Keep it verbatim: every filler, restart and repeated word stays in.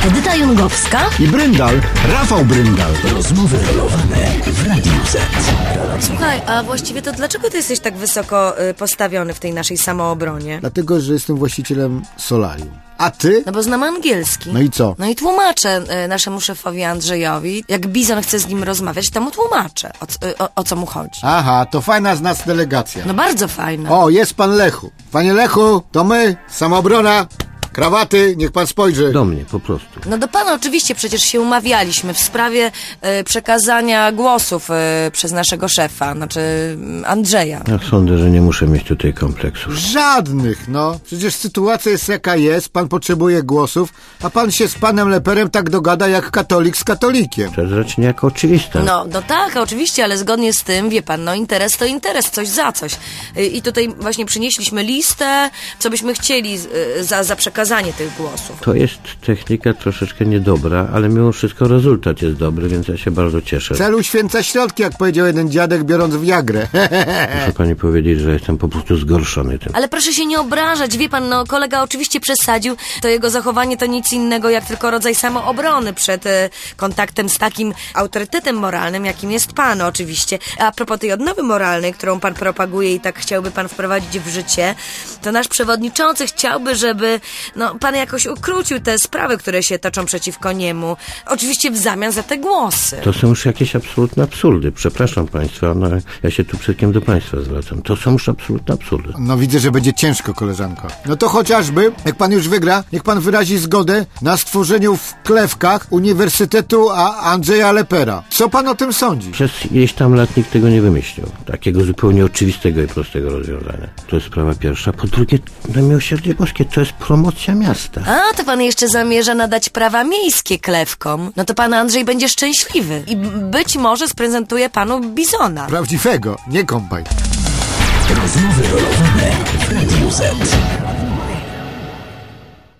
Edyta Jungowska i Bryndal, Rafał Bryndal. Rozmowy rolowane w Radiu Z. Słuchaj, a właściwie to dlaczego ty jesteś tak wysoko y, postawiony w tej naszej samoobronie? Dlatego, że jestem właścicielem solarium. A ty? No bo znam angielski. No i co? No i tłumaczę y, naszemu szefowi Andrzejowi. Jak Bizon chce z nim rozmawiać, to mu tłumaczę, o, c- y, o, o co mu chodzi. Aha, to fajna z nas delegacja. No bardzo fajne. O, jest pan Lechu. Panie Lechu, to my, samoobrona, krawaty, niech pan spojrzy. Do mnie, po prostu. No do pana oczywiście, przecież się umawialiśmy w sprawie y, przekazania głosów y, przez naszego szefa, znaczy y, Andrzeja. Ja sądzę, że nie muszę mieć tutaj kompleksów. Żadnych, no. Przecież sytuacja jest jaka jest, pan potrzebuje głosów, a pan się z panem Leperem tak dogada jak katolik z katolikiem. To jest raczej niejako oczywiste. No, no tak, oczywiście, ale zgodnie z tym, wie pan, no interes to interes, coś za coś. Y, I tutaj właśnie przynieśliśmy listę, co byśmy chcieli y, za, za przekazanie tych głosów. To jest technika troszeczkę niedobra, ale mimo wszystko rezultat jest dobry, więc ja się bardzo cieszę. Cel uświęca środki, jak powiedział jeden dziadek, biorąc Viagrę. Muszę pani powiedzieć, że jestem po prostu zgorszony tym. Ale proszę się nie obrażać, wie pan, no kolega oczywiście przesadził, to jego zachowanie to nic innego jak tylko rodzaj samoobrony przed e, kontaktem z takim autorytetem moralnym, jakim jest pan oczywiście. A propos tej odnowy moralnej, którą pan propaguje i tak chciałby pan wprowadzić w życie, to nasz przewodniczący chciałby, żeby no, pan jakoś ukrócił te sprawy, które się toczą przeciwko niemu. Oczywiście w zamian za te głosy. To są już jakieś absolutne absurdy. Przepraszam państwa, no ja się tu przed kim do państwa zwracam. To są już absolutne absurdy. No widzę, że będzie ciężko, koleżanko. No to chociażby, jak pan już wygra, niech pan wyrazi zgodę na stworzeniu w Klewkach Uniwersytetu A- Andrzeja Lepera. Co pan o tym sądzi? Przez ileś tam lat nikt tego nie wymyślił. Takiego zupełnie oczywistego i prostego rozwiązania. To jest sprawa pierwsza. Po drugie, na miłosierdzie boskie, to jest promocja miasta. A, to pan jeszcze zamierza nadać prawa miejskie Klewkom. No to pan Andrzej będzie szczęśliwy. I b- być może sprezentuje panu Bizona. Prawdziwego, nie kompaj. Rozmowy rolowane w Radiu Z.